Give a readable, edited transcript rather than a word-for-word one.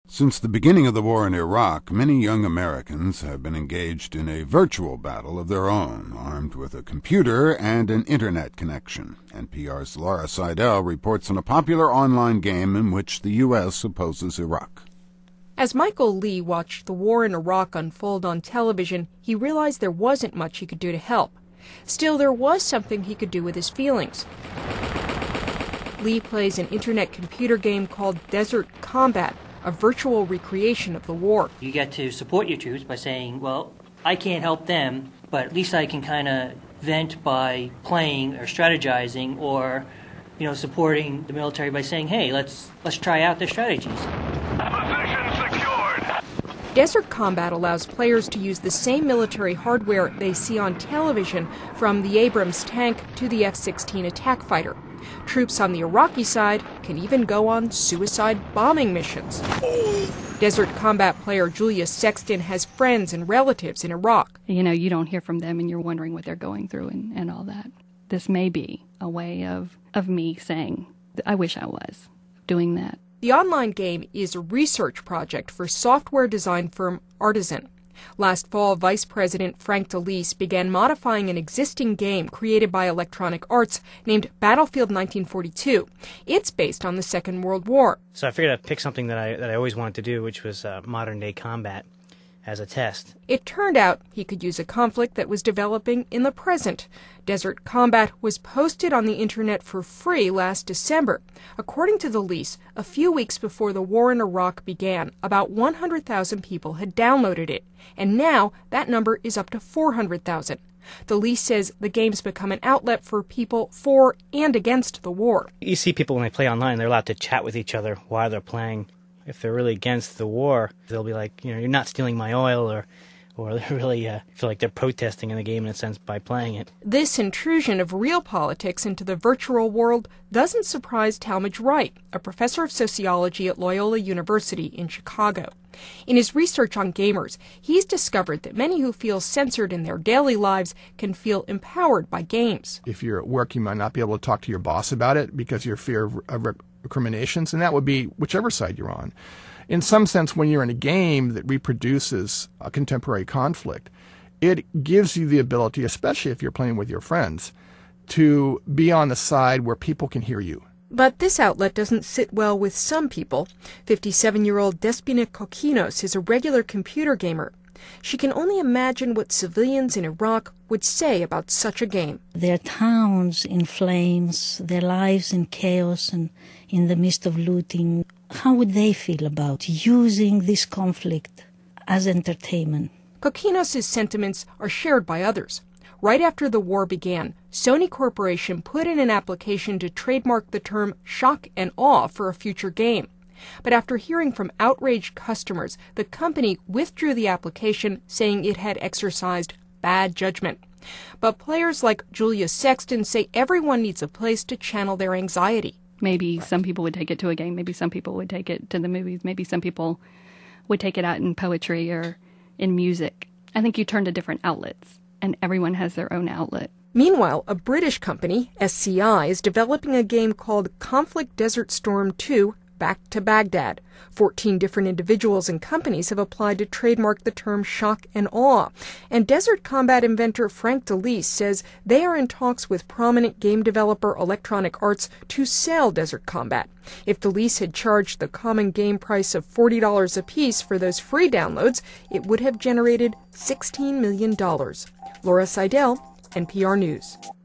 Since the beginning of the war in Iraq, many young Americans have been engaged in a virtual battle of their own, armed with a computer and an internet connection. NPR's Laura Seidel reports on a popular online game in which the U.S. opposes Iraq. As Michael Lee watched the war in Iraq unfold on television, he realized there wasn't much he could do to help. Still, there was something he could do with his feelings. Lee plays an internet computer game called Desert Combat, a virtual recreation of the war. You get to support your troops by saying, well, I can't help them, but at least I can kind of vent by playing or strategizing or, supporting the military by saying, hey, let's try out their strategies. Position secured. Desert Combat allows players to use the same military hardware they see on television, from the Abrams tank to the F-16 attack fighter. Troops on the Iraqi side can even go on suicide bombing missions. Desert Combat player Julia Sexton has friends and relatives in Iraq. You don't hear from them and you're wondering what they're going through and all that. This may be a way of me saying, I wish I was doing that. The online game is a research project for software design firm Artisan. Last fall, Vice President Frank DeLise began modifying an existing game created by Electronic Arts named Battlefield 1942. It's based on the Second World War. So I figured I'd pick something that I always wanted to do, which was modern-day combat as a test. It turned out he could use a conflict that was developing in the present. Desert Combat was posted on the internet for free last December. According to DeLise, a few weeks before the war in Iraq began, about 100,000 people had downloaded it, and now that number is up to 400,000. DeLise says the game's become an outlet for people for and against the war. You see people when they play online, they're allowed to chat with each other while they're playing. If they're really against the war, they'll be like, you're not stealing my oil, or they really feel like they're protesting in the game in a sense by playing it. This intrusion of real politics into the virtual world doesn't surprise Talmadge Wright, a professor of sociology at Loyola University in Chicago. In his research on gamers, he's discovered that many who feel censored in their daily lives can feel empowered by games. If you're at work, you might not be able to talk to your boss about it because your fear of recriminations, and that would be whichever side you're on. In some sense, when you're in a game that reproduces a contemporary conflict, it gives you the ability, especially if you're playing with your friends, to be on the side where people can hear you. But this outlet doesn't sit well with some people. 57-year-old Despina Kokinos is a regular computer gamer. She can only imagine what civilians in Iraq would say about such a game. Their towns in flames, their lives in chaos and in the midst of looting. How would they feel about using this conflict as entertainment? Kokinos' sentiments are shared by others. Right after the war began, Sony Corporation put in an application to trademark the term shock and awe for a future game. But after hearing from outraged customers, the company withdrew the application, saying it had exercised bad judgment. But players like Julia Sexton say everyone needs a place to channel their anxiety. Maybe some people would take it to a game. Maybe some people would take it to the movies. Maybe some people would take it out in poetry or in music. I think you turn to different outlets, and everyone has their own outlet. Meanwhile, a British company, SCI, is developing a game called Conflict Desert Storm 2, Back to Baghdad. 14 different individuals and companies have applied to trademark the term shock and awe. And Desert Combat inventor Frank DeLise says they are in talks with prominent game developer Electronic Arts to sell Desert Combat. If DeLise had charged the common game price of $40 apiece for those free downloads, it would have generated $16 million. Laura Seidel, NPR News.